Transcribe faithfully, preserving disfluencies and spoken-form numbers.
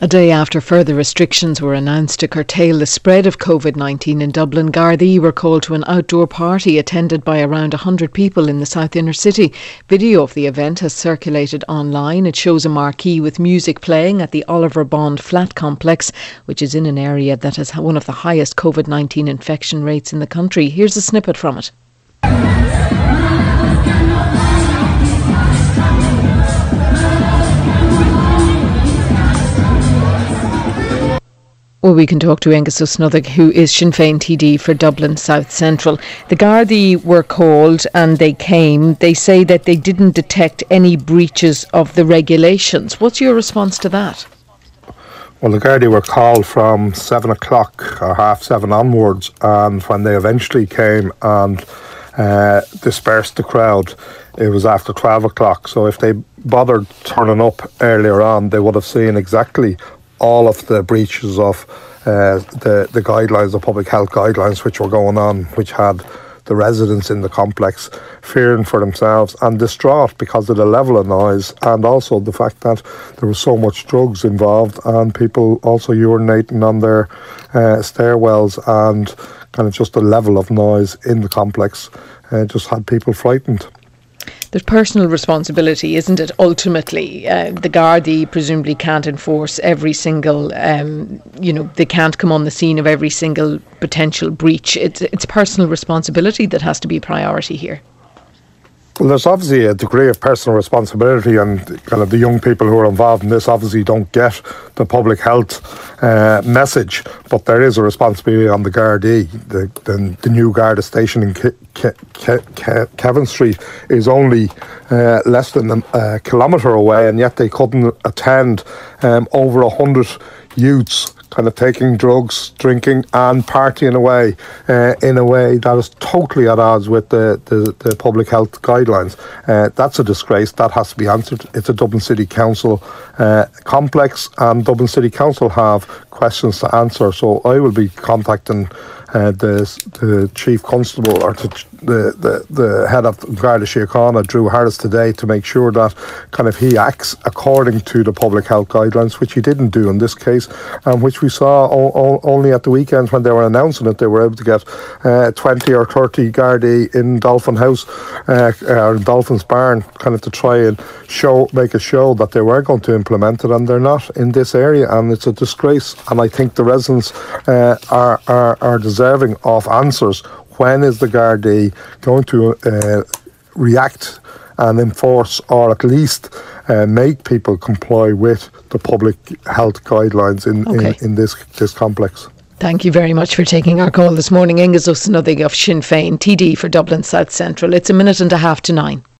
A day after further restrictions were announced to curtail the spread of COVID nineteen in Dublin, Gardaí were called to an outdoor party attended by around one hundred people in the south inner city. Video of the event has circulated online. It shows a marquee with music playing at the Oliver Bond Flat Complex, which is in an area that has one of the highest COVID nineteen infection rates in the country. Here's a snippet from it. Well, we can talk to Angus O'Snoddig, who is Sinn Féin T D for Dublin South Central. The Gardaí were called and they came. They say that they didn't detect any breaches of the regulations. What's your response to that? Well, the Gardaí were called from seven o'clock or half seven onwards, and when they eventually came and uh, dispersed the crowd, it was after twelve o'clock. So if they bothered turning up earlier on, they would have seen exactly all of the breaches of uh, the, the guidelines, the public health guidelines which were going on, which had the residents in the complex fearing for themselves and distraught because of the level of noise, and also the fact that there was so much drugs involved and people also urinating on their uh, stairwells, and kind of just the level of noise in the complex uh, just had people frightened. There's personal responsibility, isn't it? Ultimately, uh, the Gardaí presumably can't enforce every single, um, you know, they can't come on the scene of every single potential breach. It's, it's personal responsibility that has to be a priority here. Well, there's obviously a degree of personal responsibility, and kind of the young people who are involved in this obviously don't get the public health uh, message, but there is a responsibility on the Gardaí. The, the, the new Garda station in Ke- Ke- Ke- Ke- Kevin Street is only uh, less than a kilometre away, and yet they couldn't attend um, over a hundred youths kind of taking drugs, drinking and partying away uh, in a way that is totally at odds with the, the, the public health guidelines. Uh, that's a disgrace. That has to be answered. It's a Dublin City Council uh, complex, and Dublin City Council have questions to answer. So I will be contacting uh, the, the Chief Constable or the, the, the, the head of Garda Síochána, Drew Harris, today to make sure that kind of he acts according to the public health guidelines, which he didn't do in this case, and which we saw o- o- only at the weekend when they were announcing it. They were able to get uh, twenty or thirty Gardaí in Dolphin House uh, or Dolphin's Barn, kind of to try and show, make a show that they were going to implement it, and they're not in this area, and it's a disgrace. And I think the residents uh, are, are are deserving of answers. When is the Gardaí going to uh, react and enforce, or at least uh, make people comply with the public health guidelines in, okay. in, in this, this complex? Thank you very much for taking our call this morning. Angus O'Snoddig of Sinn Féin T D for Dublin South Central. It's a minute and a half to nine.